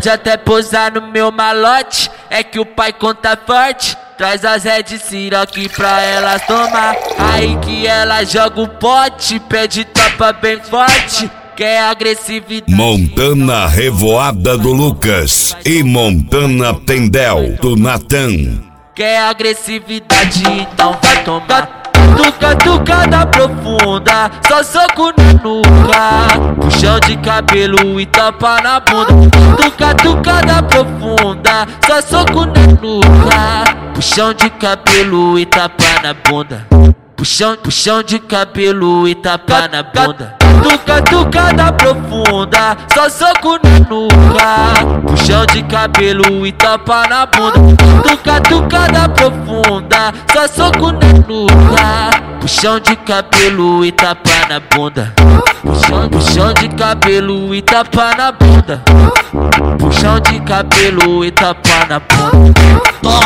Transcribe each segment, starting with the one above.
Pode até posar no meu malote, é que o pai conta forte. Traz as Red Siroc pra elas tomar. Aí que ela joga o pote, pede topa bem forte. Quer agressividade. Montana Revoada do Lucas e Montana Tendel do Natan. Quer agressividade, então vai tomar. Tucada profunda, só soco na nuca, puxão de cabelo e tapa na bunda. Tucada profunda, só soco na nuca, puxão de cabelo e tapa na bunda. Puxão de cabelo e tapa na bunda. Tucada profunda, só soco na nuca, puxão de cabelo e tapa na bunda. Tucada profunda, só soco na nuca, puxão de cabelo e tapa na bunda. Puxão de cabelo e tapa na bunda. Puxão de cabelo e tapa na bunda.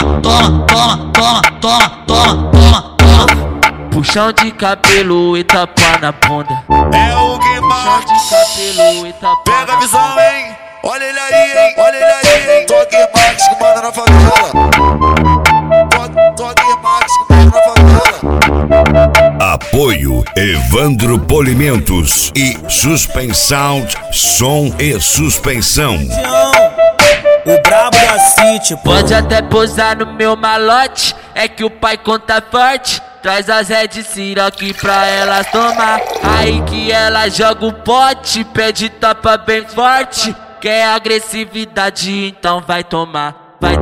Toma. Puxão de cabelo e tapa na bunda. É o Guimarães. Puxão de cabelo e tapa. Pega a visão, hein? Olha ele aí, hein? Olha ele aí, hein? Tô Guimarães que manda na favela. Tô Guimarães que manda na favela. Apoio Evandro Polimentos e Suspensão, som e suspensão. O brabo da City, pô. Pode até posar no meu malote, é que o pai conta forte. Traz as Red Siroc pra elas tomar. Aí que ela joga o pote, pede topa bem forte. Quer agressividade, então vai tomar. Vai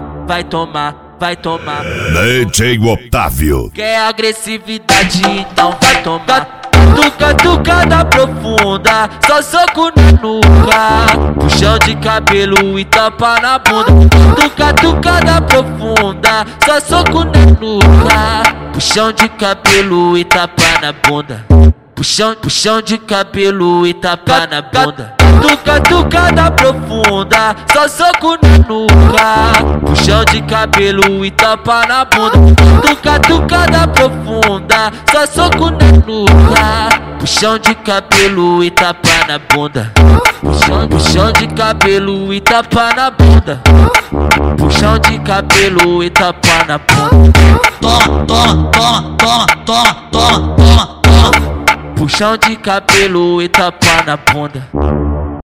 tomar. DJ Otávio. Quer agressividade, então vai tomar. Tucada profunda, só soco na nuca, puxão de cabelo e tapa na bunda. Tucada profunda, só soco na nuca, puxão de cabelo e tapa na bunda. Puxão de cabelo e tapa na bunda. Tucada profunda, só soco na nuca, puxão de cabelo e tapa na bunda. Tucada profunda, só soco na nuca, puxão de cabelo e tapa na bunda. Puxão de cabelo e tapa na bunda. Puxão de cabelo e tapa na bunda. Toma. Puxão de cabelo e tapa na bunda.